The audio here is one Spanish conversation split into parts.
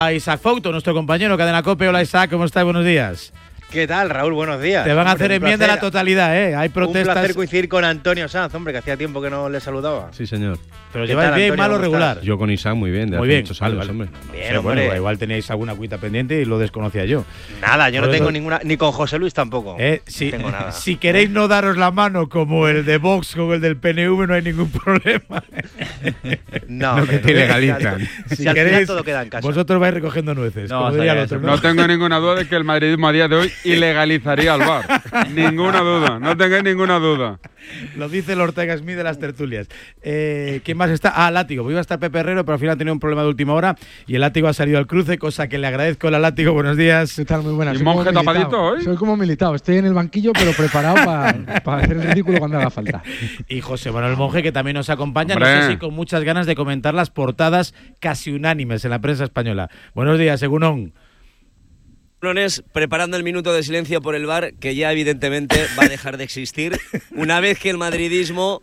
A Isaac Fouto, nuestro compañero Cadena COPE. Hola Isaac, ¿cómo estás? Buenos días. ¿Qué tal, Raúl? Buenos días. Te van a hacer enmienda a la totalidad, ¿eh? Hay protestas. Un placer coincidir con Antonio Sanz, hombre, que hacía tiempo que no le saludaba. Sí, señor. Pero lleváis bien, mal o regular. Yo con Isaac muy bien, de muy hace bien, muchos años, hombre. Bien, hombre. Bueno, igual teníais alguna cuita pendiente y lo desconocía yo. Nada, yo no tengo ninguna, ni con José Luis tampoco. Sí, no tengo nada. Si queréis no daros la mano como el de Vox con el del PNV, no hay ningún problema. No, que te ilegalizan. Si al final todo queda en casa. Vosotros vais recogiendo nueces, como diría el otro, ¿no? No tengo ninguna duda de que el madridismo a día de hoy ilegalizaría al VAR. Ninguna duda, no tengáis ninguna duda. Lo dice el Ortega Smith de las tertulias. ¿Quién más está? Látigo. Iba a estar Pepe Herrero, pero al final ha tenido un problema de última hora y el Látigo ha salido al cruce, cosa que le agradezco al Látigo. Buenos días. ¿Qué tal? Muy buenas. ¿Y monje tapadito hoy? Soy como militado. Estoy en el banquillo, pero preparado para hacer el ridículo cuando haga falta. Y José Manuel Monje, que también nos acompaña. ¡Hombre! No sé si con muchas ganas de comentar las portadas casi unánimes en la prensa española. Buenos días, Egunon. Preparando el minuto de silencio por el VAR, que ya evidentemente va a dejar de existir una vez que el madridismo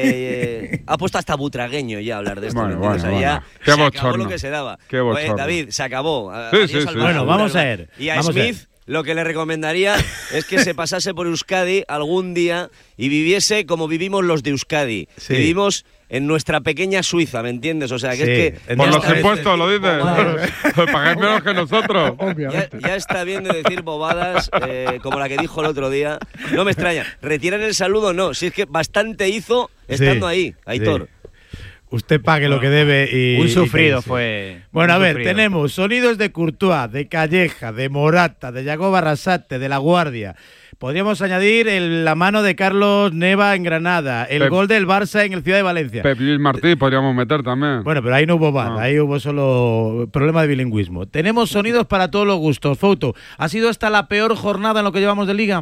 ha puesto hasta butragueño ya a hablar de esto. Bueno. Ya Qué se acabó bochorno. lo que se daba. Qué bochorno. David, se acabó. Sí. Bueno, vamos a ver. Y a Smith lo que le recomendaría es que se pasase por Euskadi algún día y viviese como vivimos los de Euskadi. Sí. Vivimos en nuestra pequeña Suiza, ¿me entiendes? O sea, que Sí. es que... Por ya los está impuestos, lo dices. Pagáis menos que nosotros. Obviamente. Ya está bien de decir bobadas como la que dijo el otro día. No me extraña. ¿Retiran el saludo? No. Si es que bastante hizo estando ahí, Aitor. Sí. Usted pague lo que debe y... Un sufrido y sí. fue. Bueno, a un ver, sufrido. tenemos sonidos de Courtois, de Calleja, de Morata, de Yago Barrasate, de La Guardia. Podríamos añadir la mano de Carlos Neva en Granada, el gol del Barça en el Ciudad de Valencia. Pep Luis Martí podríamos meter también. Bueno, pero ahí no hubo VAR, ahí hubo solo problema de bilingüismo. Tenemos sonidos para todos los gustos. Fouto, ¿ha sido esta la peor jornada en lo que llevamos de Liga?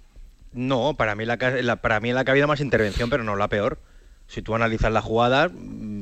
No, para mí para mí la que ha habido más intervención, pero no la peor. Si tú analizas las jugadas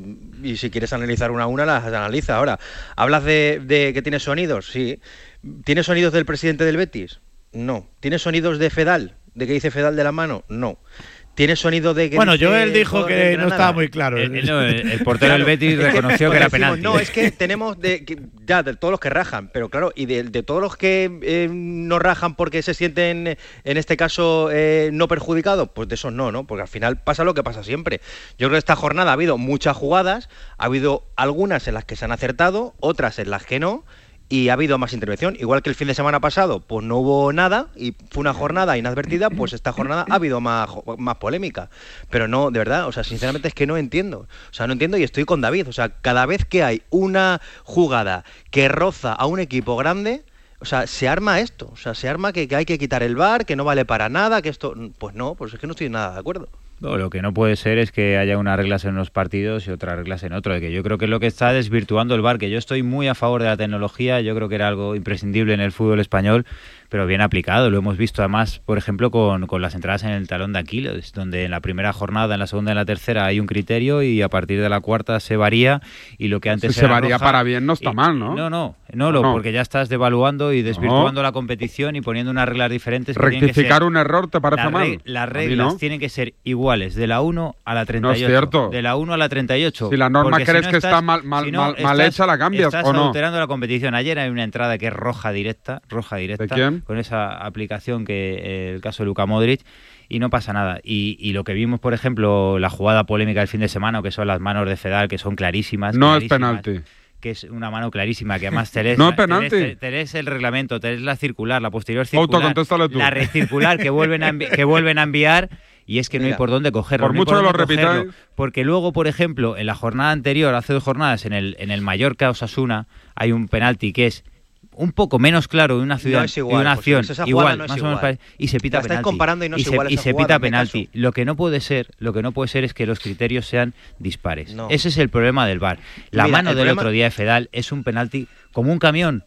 y si quieres analizar una a una, las analizas. Ahora, ¿hablas de que tiene sonidos? Sí. ¿Tiene sonidos del presidente del Betis? No. ¿Tiene sonidos de Fedal? ¿De qué dice Fedal de la mano? No. ¿Tiene sonido de que Bueno, dice Joel dijo jugador de que no Granada? estaba muy claro. El portero del Betis reconoció que era penalti. No, es que tenemos de todos los que rajan, pero claro, y de todos los que no rajan porque se sienten, en este caso, no perjudicados, pues de esos no, porque al final pasa lo que pasa siempre. Yo creo que esta jornada ha habido muchas jugadas, ha habido algunas en las que se han acertado, otras en las que no, y ha habido más intervención. Igual que el fin de semana pasado, pues no hubo nada y fue una jornada inadvertida, pues esta jornada ha habido más polémica. Pero no, de verdad, o sea, sinceramente es que no entiendo. O sea, no entiendo y estoy con David. O sea, cada vez que hay una jugada que roza a un equipo grande, o sea, se arma esto. O sea, se arma que hay que quitar el VAR, que no vale para nada, que esto... Pues no, pues es que no estoy nada de acuerdo. No, lo que no puede ser es que haya unas reglas en unos partidos y otras reglas en otros. Que yo creo que es lo que está desvirtuando el VAR, que yo estoy muy a favor de la tecnología, yo creo que era algo imprescindible en el fútbol español, pero bien aplicado. Lo hemos visto además, por ejemplo, con las entradas en el talón de Aquiles, donde en la primera jornada, en la segunda y en la tercera hay un criterio y a partir de la cuarta se varía y lo que antes Si se era varía roja, para bien no está mal, ¿no? No, porque ya estás devaluando y desvirtuando la competición y poniendo unas reglas diferentes. Que ¿Rectificar un error te parece mal? Las reglas tienen que ser iguales de la 1 a la 38. No es cierto. De la 1 a la 38. Si la norma Porque crees si no que estás, está mal hecha, ¿la cambias estás o no? alterando la competición. Ayer hay una entrada que es roja directa. ¿De quién? Con esa aplicación que el caso de Luka Modric, y no pasa nada. Y lo que vimos, por ejemplo, la jugada polémica del fin de semana, que son las manos de Fedal, que son clarísimas. No es penalti. Que es una mano clarísima, que además te lees, no es penalti. te lees el reglamento, te lees la circular, la posterior circular, contéstale tú. la recircular que vuelven a enviar, y es que no hay por dónde cogerlo. Por mucho que lo repitáis. Porque luego, por ejemplo, en la jornada anterior, hace 2 jornadas, en el Mallorca Osasuna, hay un penalti que es un poco menos claro de una ciudad y una acción igual, más o menos, y se pita penalti. Comparando y no es igual y esa se jugada, pita penalti. Lo que no puede ser es que los criterios sean dispares. No. Ese es el problema del VAR. La mano del otro día de Fedal es un penalti como un camión.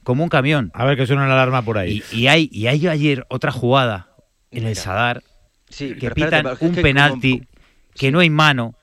A ver, que suena una alarma por ahí. Y hay ayer otra jugada en el Sadar que pitan un penalti que no hay mano,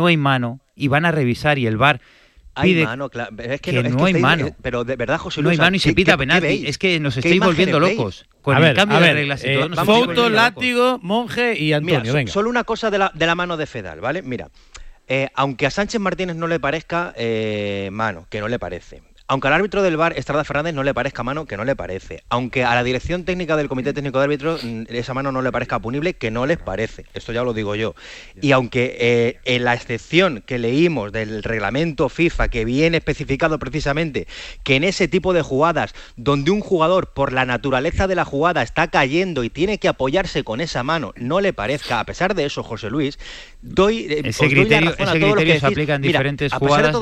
y van a revisar y el VAR pide mano, claro. Es que no hay mano. Pero de verdad, José no Luis, hay mano y se pita penalti. Es que nos estáis volviendo locos. Con el cambio de reglas y todo. Fouto, Látigo, Monje y Antonio. Mira, venga. Solo una cosa de la mano de Fedal, ¿vale? Mira, aunque a Sánchez Martínez no le parezca mano, que no le parece. Aunque al árbitro del VAR, Estrada Fernández, no le parezca mano, que no le parece. Aunque a la dirección técnica del Comité Técnico de Árbitros esa mano no le parezca punible, que no les parece. Esto ya lo digo yo. Y aunque en la excepción que leímos del reglamento FIFA, que viene especificado precisamente que en ese tipo de jugadas, donde un jugador, por la naturaleza de la jugada, está cayendo y tiene que apoyarse con esa mano, no le parezca, a pesar de eso, José Luis, ese criterio se aplica en diferentes jugadas.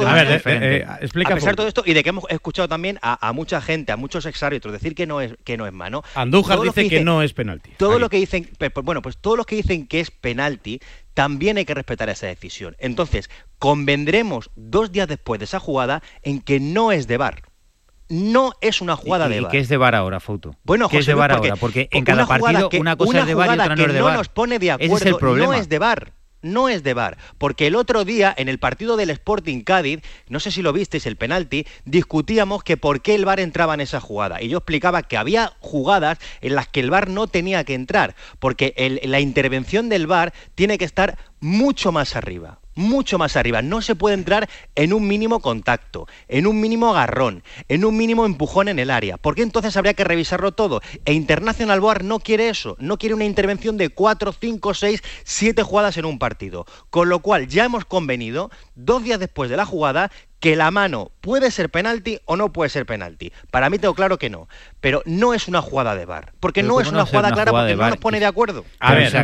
A pesar de todo esto, y de que hemos escuchado también a mucha gente, a muchos exárbitros decir que no es mano. Andújar dice que no es penalti. Todo lo que dicen, pues todos los que dicen que es penalti, también hay que respetar esa decisión. Entonces, convendremos 2 días después de esa jugada en que no es de VAR. No es una jugada de VAR. ¿Y qué es de VAR ahora, Fouto? Bueno, ¿qué es de VAR ahora? Porque en cada partido una cosa es de VAR y otra no es de VAR. No nos pone de acuerdo, ese es el problema. no es de VAR. No es de VAR, porque el otro día, en el partido del Sporting Cádiz, no sé si lo visteis, el penalti, discutíamos que por qué el VAR entraba en esa jugada. Y yo explicaba que había jugadas en las que el VAR no tenía que entrar, porque la intervención del VAR tiene que estar mucho más arriba. Mucho más arriba. No se puede entrar en un mínimo contacto, en un mínimo agarrón, en un mínimo empujón en el área, porque entonces habría que revisarlo todo. E International Board no quiere eso, no quiere una intervención de 4, 5, 6, 7 jugadas en un partido. Con lo cual ya hemos convenido, 2 días después de la jugada, que la mano puede ser penalti o no puede ser penalti. Para mí tengo claro que no, pero no es una jugada de VAR, porque no es una jugada clara, porque no nos pone de acuerdo. A ver,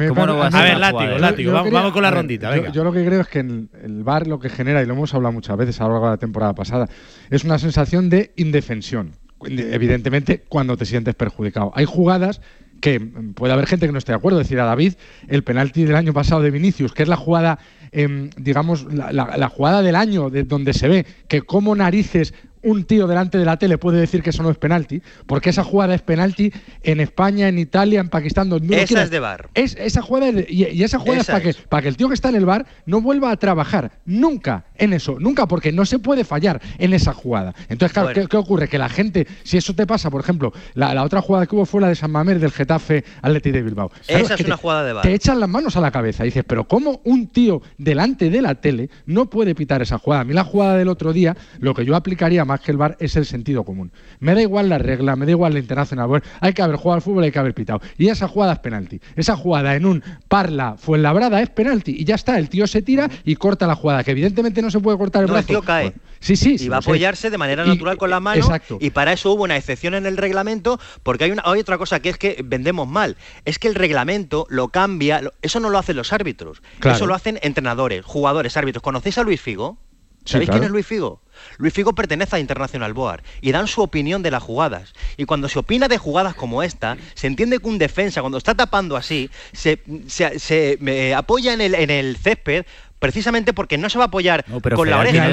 látigo, vamos con la rondita. Venga. Yo lo que creo es que el VAR lo que genera, y lo hemos hablado muchas veces a lo largo de la temporada pasada, es una sensación de indefensión. Evidentemente, cuando te sientes perjudicado. Hay jugadas que puede haber gente que no esté de acuerdo. Decir a David, el penalti del año pasado de Vinicius, que es la jugada, digamos, la jugada del año, de donde se ve que como narices un tío delante de la tele puede decir que eso no es penalti, porque esa jugada es penalti en España, en Italia, en Pakistán, donde uno quiera. Es de VAR. Esa jugada y esa jugada es para que el tío que está en el VAR no vuelva a trabajar nunca en eso, nunca, porque no se puede fallar en esa jugada. Entonces, claro, ¿qué ocurre? Que la gente, si eso te pasa, por ejemplo, la otra jugada que hubo fue la de San Mamés del Getafe Athletic de Bilbao. Esa es una jugada de VAR. Te echan las manos a la cabeza y dices, pero ¿cómo un tío delante de la tele no puede pitar esa jugada? A mí la jugada del otro día, lo que yo aplicaría más que el VAR es el sentido común. Me da igual la regla, me da igual la International Board, hay que haber jugado al fútbol, hay que haber pitado. Y esa jugada es penalti. Esa jugada en un Parla Fuenlabrada es penalti. Y ya está, el tío se tira y corta la jugada, que evidentemente no se puede cortar el brazo. El tío cae. Sí, y va a apoyarse de manera natural con la mano. Exacto. Y para eso hubo una excepción en el reglamento, porque hay otra cosa que es que vendemos mal. Es que el reglamento lo cambia, eso no lo hacen los árbitros. Claro. Eso lo hacen entrenadores, jugadores, árbitros. ¿Conocéis a Luis Figo? ¿Sabéis quién es Luis Figo? Luis Figo pertenece a International Board y dan su opinión de las jugadas. Y cuando se opina de jugadas como esta, se entiende que un defensa, cuando está tapando así, se apoya en el césped, precisamente porque no se va a apoyar con la oreja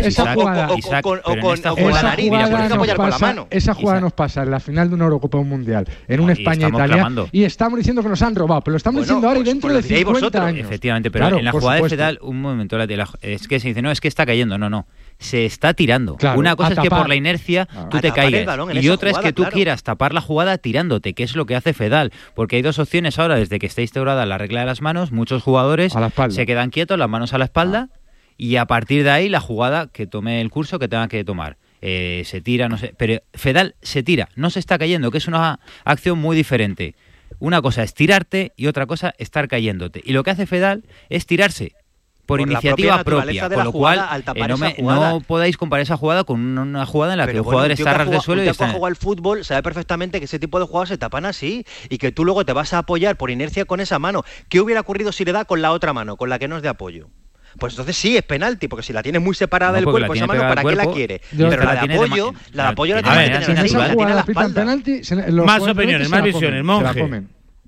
o con la nariz, tiene que apoyar con la mano. Esa jugada nos pasa en la final de una Eurocopa Mundial, en una España-Italia, y estamos diciendo que nos han robado, pero lo estamos diciendo ahora y dentro de 50 años. Efectivamente, pero en la jugada de Fedal, un momento, es que se dice, no, es que está cayendo, no. Se está tirando. Claro, una cosa es que por la inercia tú te caigas y otra jugada, es que tú quieras tapar la jugada tirándote, que es lo que hace Fedal, porque hay 2 opciones ahora, desde que está instaurada la regla de las manos, muchos jugadores se quedan quietos, las manos a la espalda, y a partir de ahí la jugada que tome el curso que tenga que tomar. Se tira, no sé, pero Fedal se tira, no se está cayendo, que es una acción muy diferente. Una cosa es tirarte y otra cosa estar cayéndote. Y lo que hace Fedal es tirarse por iniciativa propia, con lo cual no podáis comparar esa jugada con una jugada en la que el jugador está a ras de suelo y está... Un tío que juega al fútbol sabe perfectamente que ese tipo de jugadas se tapan así y que tú luego te vas a apoyar por inercia con esa mano. ¿Qué hubiera ocurrido si le da con la otra mano, con la que no es de apoyo? Pues entonces sí, es penalti, porque si la tienes muy separada del cuerpo, esa mano, ¿para qué la quiere? Pero la de apoyo, la tiene que tener arriba, la tiene en la espalda. Más opiniones, más visiones, Monje.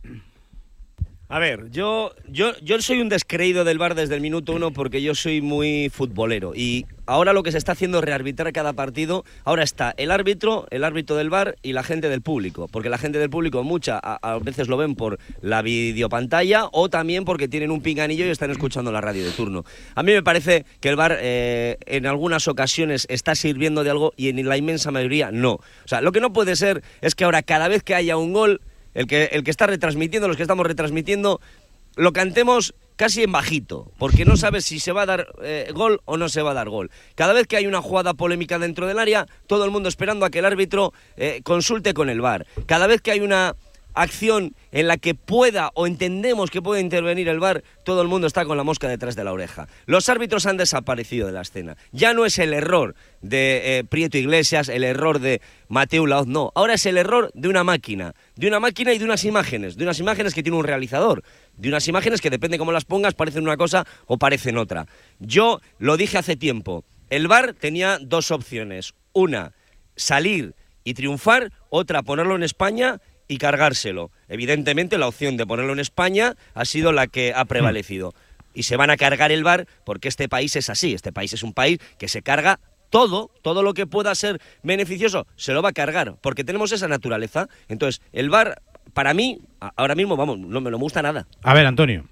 A ver, yo soy un descreído del VAR desde el minuto 1 porque yo soy muy futbolero y ahora lo que se está haciendo es rearbitrar cada partido. Ahora está el árbitro del VAR y la gente del público, porque la gente del público a veces lo ven por la videopantalla o también porque tienen un pinganillo y están escuchando la radio de turno. A mí me parece que el VAR en algunas ocasiones está sirviendo de algo y en la inmensa mayoría no. O sea, lo que no puede ser es que ahora cada vez que haya un gol, el que está retransmitiendo, los que estamos retransmitiendo, lo cantemos casi en bajito, porque no sabes si se va a dar gol o no se va a dar gol. Cada vez que hay una jugada polémica dentro del área, todo el mundo esperando a que el árbitro consulte con el VAR. Cada vez que hay una acción en la que pueda o entendemos que puede intervenir el VAR, todo el mundo está con la mosca detrás de la oreja. Los árbitros han desaparecido de la escena. Ya no es el error de Prieto Iglesias, el error de Mateu Laoz, no. Ahora es el error de una máquina y de unas imágenes que tiene un realizador, de unas imágenes que depende cómo las pongas, parecen una cosa o parecen otra. Yo lo dije hace tiempo, el VAR tenía dos opciones. Una, salir y triunfar, otra, ponerlo en España y cargárselo. Evidentemente la opción de ponerlo en España ha sido la que ha prevalecido. Y se van a cargar el VAR porque este país es así. Este país es un país que se carga todo lo que pueda ser beneficioso, se lo va a cargar, porque tenemos esa naturaleza. Entonces, el VAR, para mí, ahora mismo, vamos, no me gusta nada. A ver, Antonio.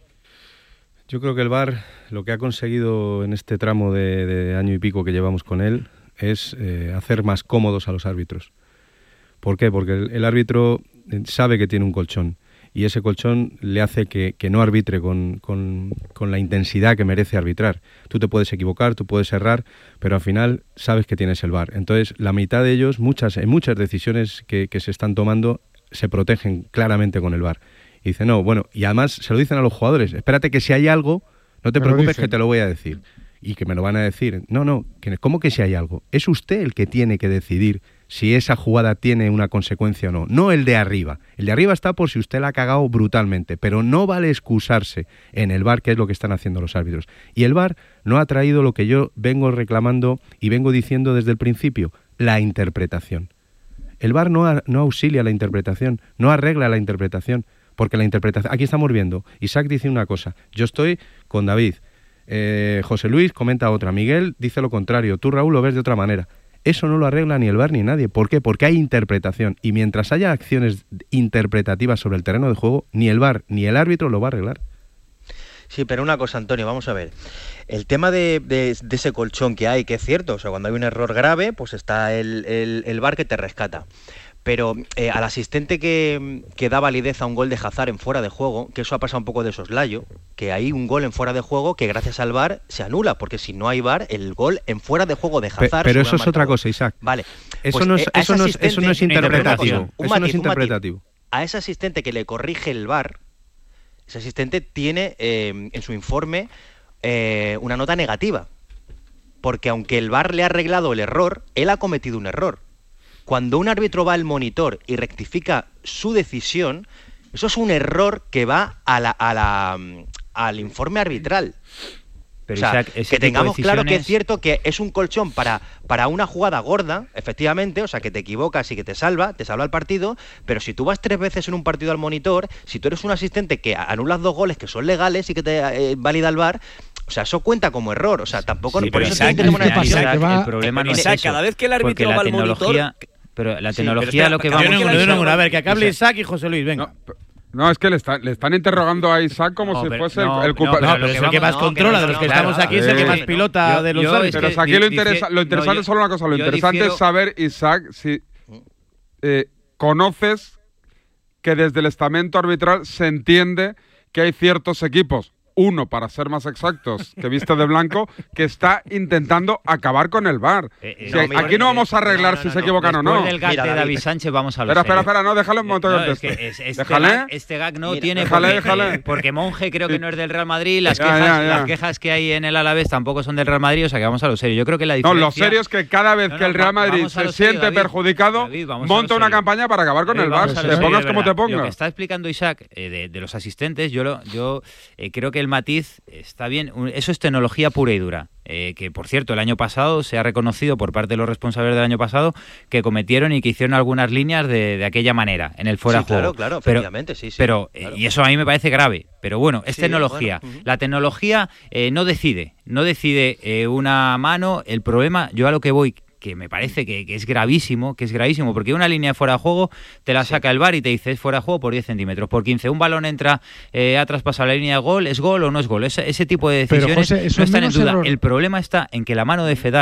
Yo creo que el VAR lo que ha conseguido en este tramo de año y pico que llevamos con él es hacer más cómodos a los árbitros. ¿Por qué? Porque el árbitro sabe que tiene un colchón y ese colchón le hace que no arbitre con la intensidad que merece arbitrar. Tú te puedes equivocar, tú puedes errar, pero al final sabes que tienes el VAR. Entonces, la mitad de ellos, en muchas decisiones que se están tomando, se protegen claramente con el VAR. Y dicen, no, bueno, y además se lo dicen a los jugadores, espérate que si hay algo, no te preocupes que te lo voy a decir. Y que me lo van a decir. No, ¿cómo que si hay algo? Es usted el que tiene que decidir si esa jugada tiene una consecuencia o no, no el de arriba. El de arriba está por si usted la ha cagado brutalmente, pero no vale excusarse en el VAR, que es lo que están haciendo los árbitros. Y el VAR no ha traído lo que yo vengo reclamando y vengo diciendo desde el principio, la interpretación. El VAR no auxilia la interpretación, no arregla la interpretación, porque la interpretación... Aquí estamos viendo, Isaac dice una cosa, yo estoy con David, José Luis comenta otra, Miguel dice lo contrario, tú, Raúl, lo ves de otra manera. Eso no lo arregla ni el VAR ni nadie. ¿Por qué? Porque hay interpretación. Y mientras haya acciones interpretativas sobre el terreno de juego, ni el VAR ni el árbitro lo va a arreglar. Sí, pero una cosa, Antonio, vamos a ver. El tema de ese colchón que hay, que es cierto, o sea, cuando hay un error grave, pues está el VAR que te rescata. Pero al asistente que da validez a un gol de Hazard en fuera de juego, que eso ha pasado un poco de soslayo, que hay un gol en fuera de juego que gracias al VAR se anula, porque si no hay VAR, el gol en fuera de juego de Hazard... Pero eso es otra cosa, Isaac. Vale. Eso, pues eso no es interpretativo. Eso no es interpretativo. A ese asistente que le corrige el VAR, ese asistente tiene en su informe una nota negativa, porque aunque el VAR le ha arreglado el error, él ha cometido un error. Cuando un árbitro va al monitor y rectifica su decisión, eso es un error que va al informe arbitral. Pero, o sea, Isaac, que tengamos claro que es cierto que es un colchón para una jugada gorda, efectivamente, o sea, que te equivocas y que te salva el partido, pero si tú vas 3 veces en un partido al monitor, si tú eres un asistente que anulas 2 goles que son legales y que te valida el VAR, o sea, eso cuenta como error, o sea, tampoco... Sí, por eso Isaac, tenemos una decisión. El problema no es eso, cada vez que el árbitro va al monitor... Pero la tecnología lo que vamos a ver, que acabe Isaac y José Luis, venga. No, es que le están interrogando a Isaac como si fuese el culpable. No, pero es el que más controla de los que estamos aquí, es el que más pilota de los árbitros. Pero aquí lo interesante es solo una cosa, lo interesante es saber, Isaac, si conoces que desde el estamento arbitral se entiende que hay ciertos equipos, uno, para ser más exactos, que viste de blanco, que está intentando acabar con el VAR. Aquí no vamos a arreglar si se equivocan o no. Después del gag de David Sánchez vamos a lo Espera, no, déjalo un momento de texto. Este gag no tiene... Déjale. Porque Monge creo que no es del Real Madrid, las quejas que hay en el Alavés tampoco son del Real Madrid, o sea que vamos a lo serio. Yo creo que la diferencia... No, lo serio es que cada vez que el Real Madrid se siente perjudicado, monta una campaña para acabar con el VAR. Te pongas como te pongas. Lo que está explicando Isaac de los asistentes, yo creo que el matiz está bien, eso es tecnología pura y dura. Que por cierto, el año pasado se ha reconocido por parte de los responsables del año pasado que cometieron y que hicieron algunas líneas de aquella manera, en el fuera de juego. Claro, efectivamente, sí. Pero, claro. Y eso a mí me parece grave. Pero bueno, es tecnología. Bueno, La tecnología no decide una mano. El problema, yo a lo que voy, que me parece que es gravísimo, porque una línea de fuera de juego te la saca el VAR y te dice es fuera de juego por 10 centímetros, por 15. Un balón entra, ha traspasado la línea de gol, ¿es gol o no es gol? Ese tipo de decisiones no están en duda. El problema está en que la mano de Fedal,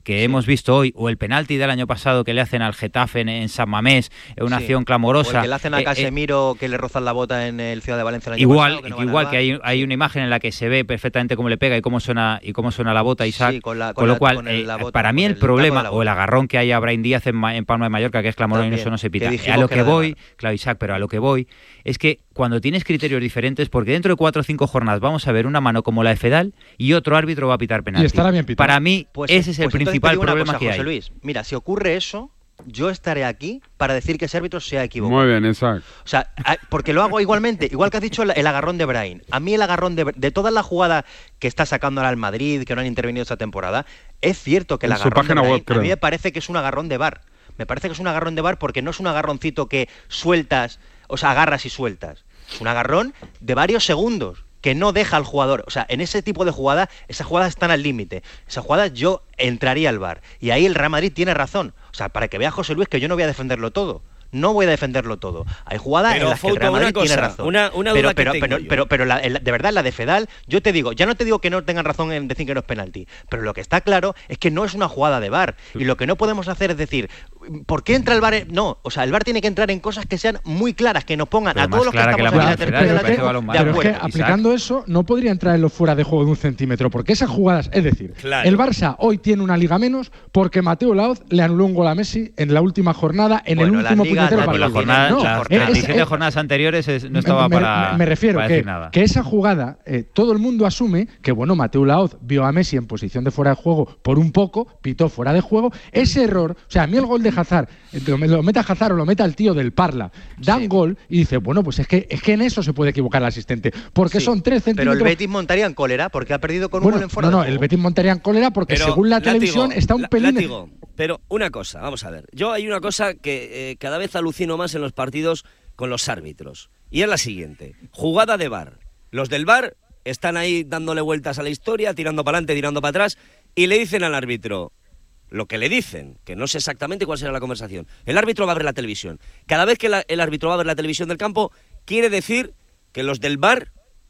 que hemos visto hoy, o el penalti del año pasado que le hacen al Getafe en San Mamés, una acción clamorosa. O el que le hacen a Casemiro, que le rozan la bota en el Ciudad de Valencia el año igual, pasado, igual que hay una imagen en la que se ve perfectamente cómo le pega y cómo suena la bota, Isaac. Sí, con lo cual, bota, para mí el problema, o el agarrón que hay a Brahim Díaz en Palma de Mallorca, que es clamoroso y eso no se pita. A lo que voy, claro, Isaac, pero a lo que voy es que cuando tienes criterios diferentes, porque dentro de 4 o 5 jornadas vamos a ver una mano como la de Fedal y otro árbitro va a pitar penalti. Y estará bien pitado. Para mí, ese es el principal problema que hay. José Luis, mira, si ocurre eso, yo estaré aquí para decir que ese árbitro se ha equivocado. Muy bien, exacto. O sea, porque lo hago igualmente, igual que has dicho el agarrón de Brahim. A mí el agarrón de todas las jugadas que está sacando ahora el Madrid, que no han intervenido esta temporada, es cierto que el agarrón de Brahim a mí me parece que es un agarrón de VAR. Me parece que es un agarrón de VAR porque no es un agarroncito que sueltas, o sea, agarras y sueltas. Es un agarrón de varios segundos que no deja al jugador. O sea, en ese tipo de jugadas, esas jugadas están al límite. Esas jugadas yo entraría al VAR. Y ahí el Real Madrid tiene razón. O sea, para que vea José Luis que yo no voy a defenderlo todo. No voy a defenderlo todo. Hay jugadas en las que el Real Madrid tiene razón. Una duda pero de verdad, la de Fedal, yo te digo, ya no te digo que no tengan razón en decir que no es penalti, pero lo que está claro es que no es una jugada de VAR. Y lo que no podemos hacer es decir, ¿por qué entra el VAR? No, o sea, el VAR tiene que entrar en cosas que sean muy claras, que nos pongan pero a todos los que estamos en la tertulia de la tele de acuerdo. Es que aplicando eso, no podría entrar en los fuera de juego de 1 centímetro, porque esas jugadas, es decir, el Barça hoy tiene una liga menos porque Mateo Laoz le anuló un gol a Messi en la última jornada, en el último puñetero partido. Las 37 jornadas anteriores no estaba me refiero para decir nada. Que esa jugada, todo el mundo asume que, bueno, Mateu Laoz vio a Messi en posición de fuera de juego por un poco, pitó fuera de juego. Ese error, o sea, a mí el gol de Hazard, lo meta Hazard o lo meta el tío del Parla, dan gol y dice, bueno, pues es que en eso se puede equivocar el asistente, porque son 3 centímetros. Pero el Betis montaría en cólera porque ha perdido con un gol en fuera de juego. El Betis montaría en cólera porque según la televisión está un pelín. Pero una cosa, vamos a ver. Yo hay una cosa que cada vez alucino más en los partidos con los árbitros. Y es la siguiente. Jugada de VAR. Los del VAR están ahí dándole vueltas a la historia, tirando para adelante, tirando para atrás, y le dicen al árbitro lo que le dicen, que no sé exactamente cuál será la conversación. El árbitro va a ver la televisión. Cada vez que el árbitro va a ver la televisión del campo, quiere decir que los del VAR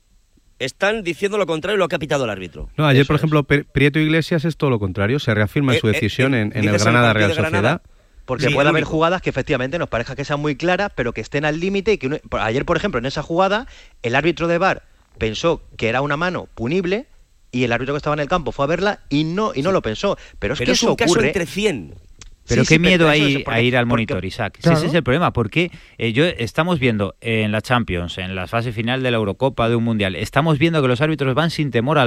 están diciendo lo contrario de lo que ha pitado el árbitro. No, ayer, por ejemplo, Prieto Iglesias es todo lo contrario. Se reafirma en su decisión en el Granada Real Sociedad. Porque puede haber jugadas que efectivamente nos parezca que sean muy claras, pero que estén al límite y que ayer, por ejemplo, en esa jugada, el árbitro de VAR pensó que era una mano punible y el árbitro que estaba en el campo fue a verla y no lo pensó. Pero es que eso ocurre. Caso entre 100. Pero qué miedo hay a ir al monitor, Isaac. Claro. Si ese es el problema, porque estamos viendo en la Champions, en la fase final de la Eurocopa, de un Mundial, estamos viendo que los árbitros van sin temor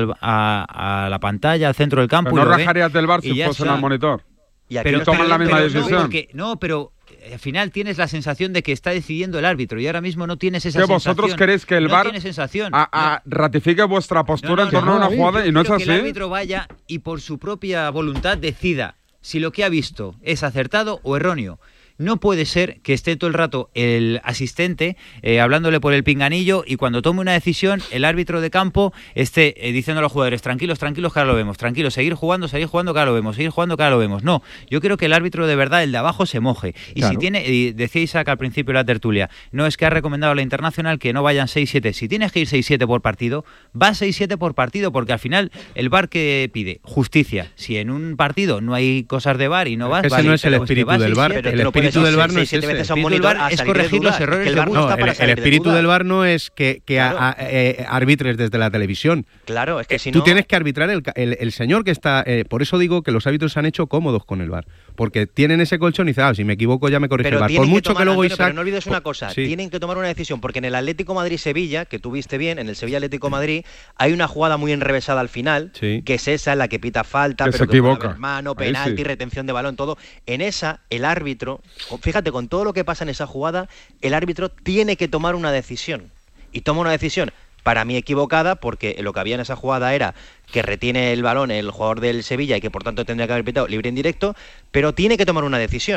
a la pantalla, al centro del campo. Pero no rajarías del VAR si fuesen al monitor. Y aquí pero toman la misma decisión. Pero al final tienes la sensación de que está decidiendo el árbitro y ahora mismo no tienes esa sensación. ¿Que vosotros queréis que el VAR ratifique vuestra postura en torno a una jugada y no es así? Que el árbitro vaya y por su propia voluntad decida si lo que ha visto es acertado o erróneo. No puede ser que esté todo el rato el asistente hablándole por el pinganillo y cuando tome una decisión el árbitro de campo esté diciendo a los jugadores tranquilos, que ahora lo vemos, tranquilos, seguir jugando, que ahora lo vemos, seguir jugando, que ahora lo vemos. No, yo creo que el árbitro de verdad, el de abajo, se moje. Y claro. Si tiene, y decía Isaac al principio de la tertulia, no es que ha recomendado a la Internacional que no vayan 6-7. Si tienes que ir 6-7 por partido, va 6-7 por partido, porque al final el VAR que pide justicia. Si en un partido no hay cosas de VAR y no vas, ese no es el espíritu del VAR. El espíritu del VAR no es ese. Es corregir los errores del VAR. El espíritu del VAR no es que arbitres desde la televisión. Claro, es que si no... Tú tienes que arbitrar el señor que está... por eso digo que los árbitros se han hecho cómodos con el VAR. Porque tienen ese colchón y dicen, si me equivoco ya me corrige el VAR. Por mucho que luego Isaac... Pero no olvides una cosa, tienen que tomar una decisión, porque en el Atlético Madrid-Sevilla, que tú viste bien, en el Sevilla-Atlético Madrid, hay una jugada muy enrevesada al final, que es esa, en la que pita falta, que pero se equivoca. Mano, penalti, retención de balón, todo. En esa, el árbitro, fíjate, con todo lo que pasa en esa jugada, el árbitro tiene que tomar una decisión. Y toma una decisión, para mí equivocada, porque lo que había en esa jugada era que retiene el balón el jugador del Sevilla y que por tanto tendría que haber pitado libre en directo, pero tiene que tomar una decisión.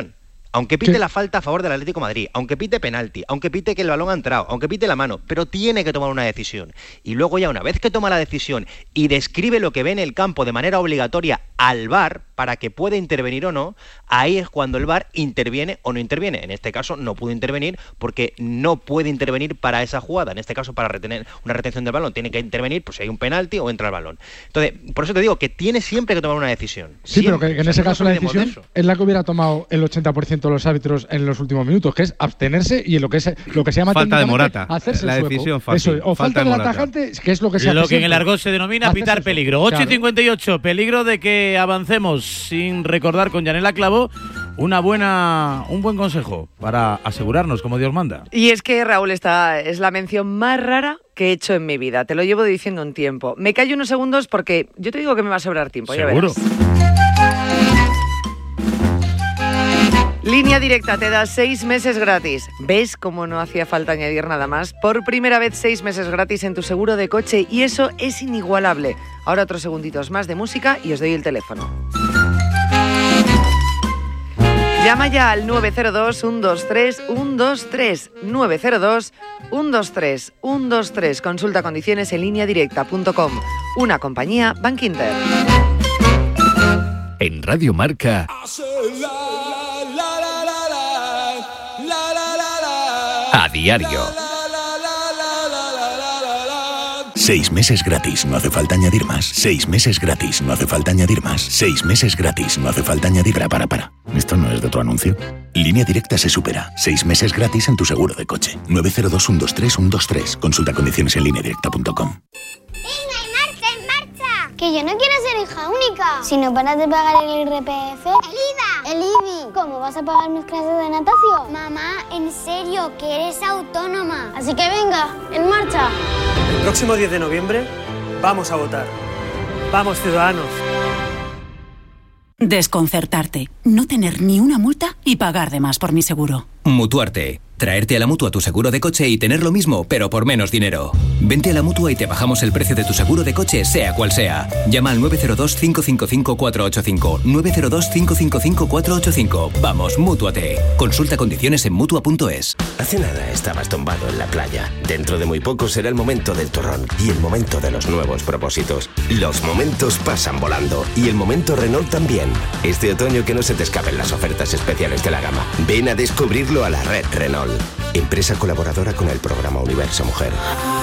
Aunque pite la falta a favor del Atlético de Madrid, aunque pite penalti, aunque pite que el balón ha entrado, aunque pite la mano, pero tiene que tomar una decisión. Y luego ya una vez que toma la decisión y describe lo que ve en el campo de manera obligatoria al VAR para que pueda intervenir o no, ahí es cuando el VAR interviene o no interviene. En este caso no pudo intervenir porque no puede intervenir para esa jugada. En este caso para retener una retención del balón tiene que intervenir pues si hay un penalti o entra el balón. Entonces, por eso te digo que tiene siempre que tomar una decisión. Sí, pero que en ese caso la decisión es la que hubiera tomado el 80% de los árbitros en los últimos minutos, que es abstenerse y lo que se llama falta de Morata. Hacerse la el sueco. Decisión fácil. Eso, o falta del atacante, que es lo que se hace Lo que en el siempre. argot se denomina pitar peligro. 8:58, peligro de que avancemos sin recordar con Yanela Clavo un buen consejo para asegurarnos como Dios manda. Y es que, Raúl, esta es la mención más rara que he hecho en mi vida. Te lo llevo diciendo un tiempo. Me callo unos segundos porque yo te digo que me va a sobrar tiempo. Seguro. Ya verás. Línea Directa te da 6 meses gratis. ¿Ves cómo no hacía falta añadir nada más? Por primera vez 6 meses gratis en tu seguro de coche y eso es inigualable. Ahora otros segunditos más de música y os doy el teléfono. Llama ya al 902-123-123. 902-123-123. Consulta condiciones en lineadirecta.com. Una compañía Bankinter. En Radio Marca. A diario. 6 meses gratis, no hace falta añadir más. 6 meses gratis, no hace falta añadir más. 6 meses gratis, no hace falta añadir... Para. ¿Esto no es de tu anuncio? Línea Directa se supera. 6 meses gratis en tu seguro de coche. 902-123-123. Consulta condiciones en lineadirecta.com. Que yo no quiero ser hija única. Si no paras de pagar el IRPF, el IVA, el IBI, ¿cómo vas a pagar mis clases de natación? Mamá, en serio, que eres autónoma. Así que venga, en marcha. El próximo 10 de noviembre vamos a votar. Vamos, ciudadanos. Desconcertarte, no tener ni una multa y pagar de más por mi seguro. Mutuarte. Traerte a la Mutua tu seguro de coche y tener lo mismo, pero por menos dinero. Vente a la Mutua y te bajamos el precio de tu seguro de coche, sea cual sea. Llama al 902-555-485. 902-555-485. Vamos, mútuate. Consulta condiciones en Mutua.es. Hace nada estabas tumbado en la playa. Dentro de muy poco será el momento del turrón y el momento de los nuevos propósitos. Los momentos pasan volando y el momento Renault también. Este otoño que no se te escapen las ofertas especiales de la gama. Ven a descubrirlo a la red Renault. Empresa colaboradora con el programa Universo Mujer.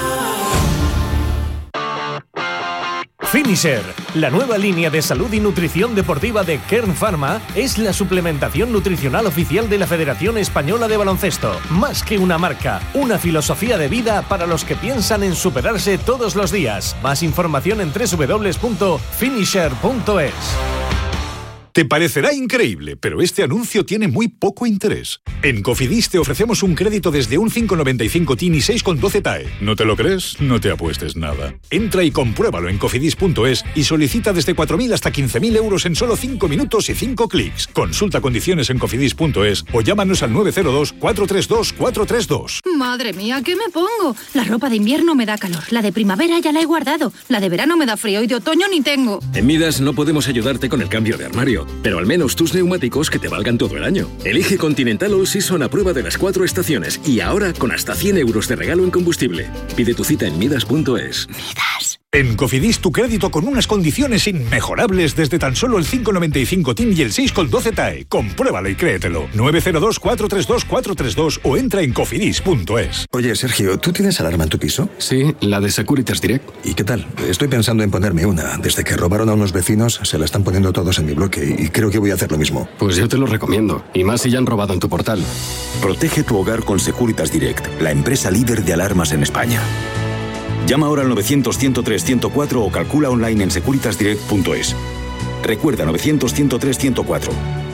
Finisher, la nueva línea de salud y nutrición deportiva de Kern Pharma, es la suplementación nutricional oficial de la Federación Española de Baloncesto. Más que una marca, una filosofía de vida para los que piensan en superarse todos los días. Más información en www.finisher.es. Te parecerá increíble, pero este anuncio tiene muy poco interés. En Cofidis te ofrecemos un crédito desde un 5,95 TIN y 6,12 TAE. ¿No te lo crees? No te apuestes nada. Entra y compruébalo en cofidis.es y solicita desde 4.000 hasta 15.000 euros en solo 5 minutos y 5 clics. Consulta condiciones en cofidis.es o llámanos al 902-432-432. Madre mía, ¿qué me pongo? La ropa de invierno me da calor, la de primavera ya la he guardado, la de verano me da frío y de otoño ni tengo. En Midas no podemos ayudarte con el cambio de armario, pero al menos tus neumáticos que te valgan todo el año. Elige Continental All Season a prueba de las 4 estaciones y ahora con hasta 100 euros de regalo en combustible. Pide tu cita en Midas.es. Midas. En Cofidis tu crédito con unas condiciones inmejorables desde tan solo el 5,95 TIN y el 6,12 TAE. Compruébalo y créetelo. 902-432-432 o entra en cofidis.es. Oye, Sergio, ¿tú tienes alarma en tu piso? Sí, la de Securitas Direct. ¿Y qué tal? Estoy pensando en ponerme una. Desde que robaron a unos vecinos, se la están poniendo todos en mi bloque y creo que voy a hacer lo mismo. Pues yo te lo recomiendo. Y más si ya han robado en tu portal. Protege tu hogar con Securitas Direct, la empresa líder de alarmas en España. Llama ahora al 900-103-104 o calcula online en securitasdirect.es. Recuerda, 900-103-104.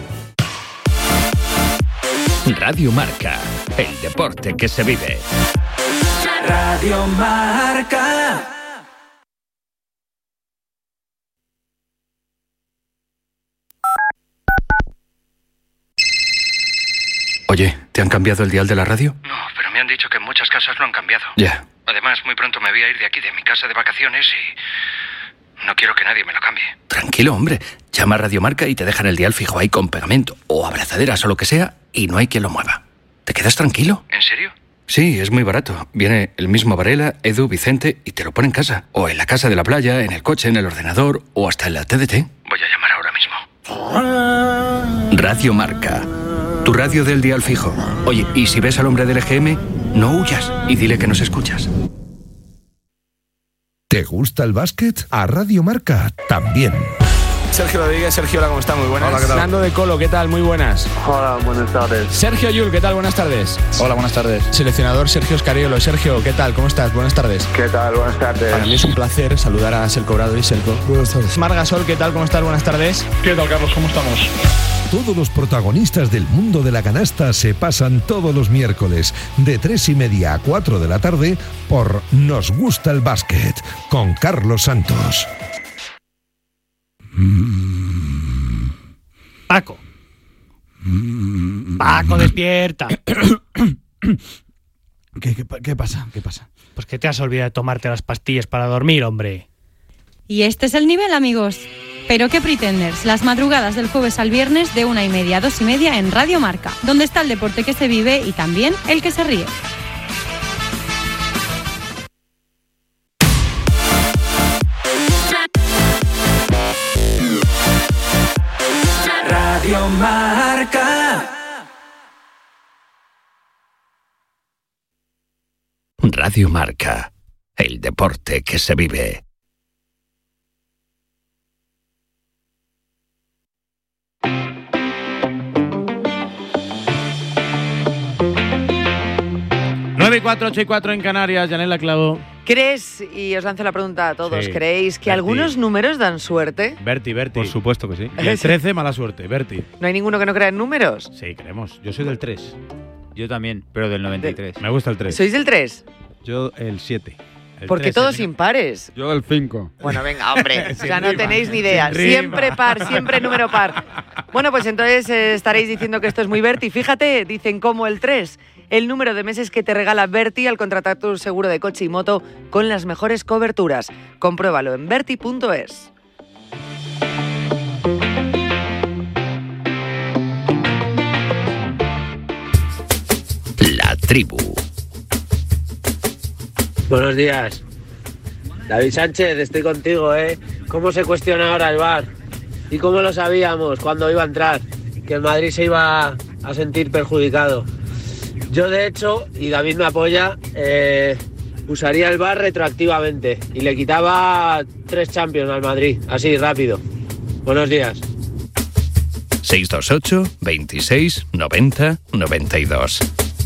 Radio Marca, el deporte que se vive. Radio Marca. Oye, ¿te han cambiado el dial de la radio? No, pero me han dicho que en muchas casas lo han cambiado. Ya. Además, muy pronto me voy a ir de aquí, de mi casa de vacaciones, y no quiero que nadie me lo cambie. Tranquilo, hombre. Llama a Radio Marca y te dejan el dial fijo ahí con pegamento o abrazaderas o lo que sea y no hay quien lo mueva. ¿Te quedas tranquilo? ¿En serio? Sí, es muy barato. Viene el mismo Varela, Edu, Vicente y te lo pone en casa. O en la casa de la playa, en el coche, en el ordenador o hasta en la TDT. Voy a llamar ahora mismo. Radio Marca. Tu radio del dial fijo. Oye, y si ves al hombre del EGM, no huyas y dile que nos escuchas. ¿Te gusta el básquet? A Radio Marca también. Sergio Rodríguez. Sergio, hola, ¿cómo está? Muy buenas. Hola, ¿qué tal? Nando de Colo, ¿qué tal? Muy buenas. Hola, buenas tardes. Sergio Yul, ¿qué tal? Buenas tardes. Hola, buenas tardes. Seleccionador Sergio Escariolo. Sergio, ¿qué tal? ¿Cómo estás? Buenas tardes. ¿Qué tal? Buenas tardes. Para mí es un placer saludar a Selko Grado y Selko. Buenas tardes. Mar Gasol, ¿qué tal? ¿Cómo estás? Buenas tardes. ¿Qué tal, Carlos? ¿Cómo estamos? Todos los protagonistas del mundo de la canasta se pasan todos los miércoles de 3:30 a 4 de la tarde por Nos Gusta el Básquet con Carlos Santos. Paco. Paco, despierta. ¿Qué pasa? ¿Qué pasa? Pues que te has olvidado de tomarte las pastillas para dormir, hombre. Y este es el nivel, amigos. Pero qué Pretenders, las madrugadas del jueves al viernes de 1:30 a 2:30 en Radio Marca, donde está el deporte que se vive y también el que se ríe. Radio Marca. Radio Marca. El deporte que se vive. Nueve y 4, 8 y 4 en Canarias. Yanela Clavo. ¿Crees, y os lanzo la pregunta a todos, Sí, ¿creéis que Berti. algunos números dan suerte? Berti. Por supuesto que sí. Y el 13, mala suerte. Berti. ¿No hay ninguno que no crea en números? Sí, creemos. Yo soy del 3. Yo también, pero del 93. Me gusta el 3. ¿Sois del 3? Yo el 7. Porque todos impares. Yo el 5. Bueno, venga, hombre, o Sin sea, no rima, tenéis ni idea. sin rima. Siempre par, siempre número par. Bueno, pues entonces estaréis diciendo que esto es muy Berti. Fíjate, dicen como el 3, el número de meses que te regala Berti al contratar tu seguro de coche y moto con las mejores coberturas. Compruébalo en berti.es. La tribu. Buenos días. David Sánchez, estoy contigo, ¿eh? ¿Cómo se cuestiona ahora el VAR? ¿Y cómo lo sabíamos cuando iba a entrar? Que el Madrid se iba a sentir perjudicado. Yo, de hecho, y David me apoya, usaría el VAR retroactivamente y le quitaba 3 Champions al Madrid, así, rápido. Buenos días. 628 26 90 92.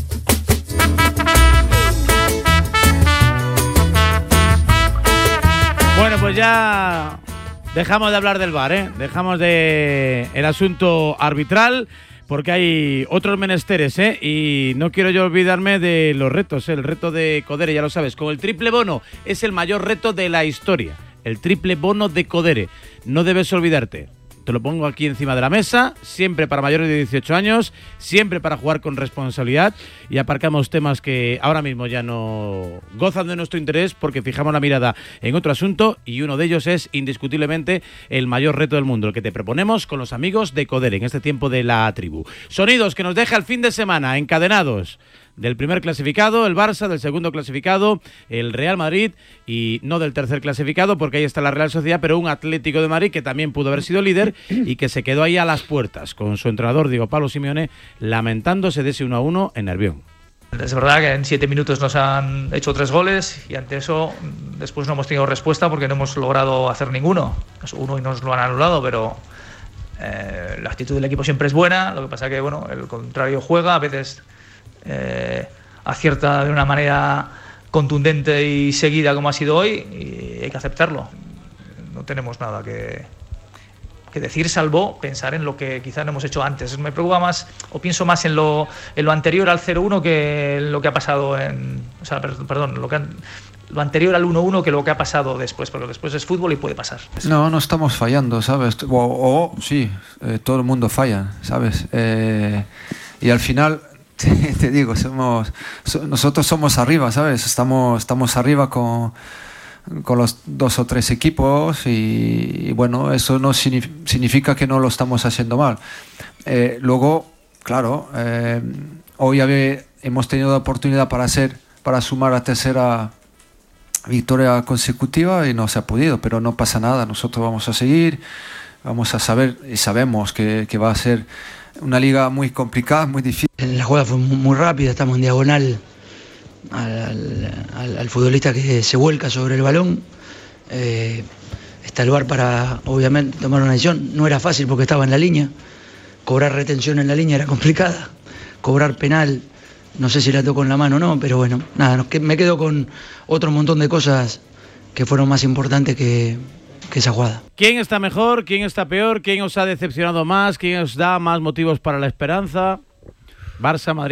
Bueno, pues ya dejamos de hablar del VAR, ¿eh? Dejamos de el asunto arbitral porque hay otros menesteres, ¿eh? Y no quiero yo olvidarme de los retos, ¿eh? El reto de Codere, ya lo sabes, con el triple bono es el mayor reto de la historia. El triple bono de Codere. No debes olvidarte. Te lo pongo aquí encima de la mesa, siempre para mayores de 18 años, siempre para jugar con responsabilidad y aparcamos temas que ahora mismo ya no gozan de nuestro interés porque fijamos la mirada en otro asunto y uno de ellos es indiscutiblemente el mayor reto del mundo, el que te proponemos con los amigos de Codere en este tiempo de la tribu. Sonidos que nos deja el fin de semana encadenados. Del primer clasificado, el Barça, del segundo clasificado, el Real Madrid y no del tercer clasificado porque ahí está la Real Sociedad, pero un Atlético de Madrid que también pudo haber sido líder y que se quedó ahí a las puertas con su entrenador Diego Pablo Simeone lamentándose de ese 1-1 en Nervión. Es verdad que en 7 minutos nos han hecho 3 goles y ante eso después no hemos tenido respuesta porque no hemos logrado hacer ninguno. Uno y nos lo han anulado, pero la actitud del equipo siempre es buena. Lo que pasa que bueno, el contrario juega, a veces acierta de una manera contundente y seguida como ha sido hoy y hay que aceptarlo. No tenemos nada que decir salvo pensar en lo que quizás no hemos hecho antes. Me preocupa más o pienso más en lo anterior al 0-1 que en lo que ha pasado lo anterior al 1-1 que lo que ha pasado después, pero después es fútbol y puede pasar. No estamos fallando, ¿sabes? Sí, todo el mundo falla, ¿sabes? Y al final te digo, nosotros somos arriba, ¿sabes? Estamos arriba con los 2 o 3 equipos y bueno, eso no significa que no lo estamos haciendo mal. Luego claro, hoy hemos tenido la oportunidad para sumar la tercera victoria consecutiva y no se ha podido, pero no pasa nada, nosotros vamos a seguir, vamos a saber y sabemos que va a ser una liga muy complicada, muy difícil. La jugada fue muy rápida, estamos en diagonal al futbolista que se vuelca sobre el balón. Está el VAR para, obviamente, tomar una decisión. No era fácil porque estaba en la línea. Cobrar retención en la línea era complicada. Cobrar penal, no sé si la tocó en la mano o no, pero bueno, nada, me quedo con otro montón de cosas que fueron más importantes que esa jugada. ¿Quién está mejor? ¿Quién está peor? ¿Quién os ha decepcionado más? ¿Quién os da más motivos para la esperanza? Barça, Madrid.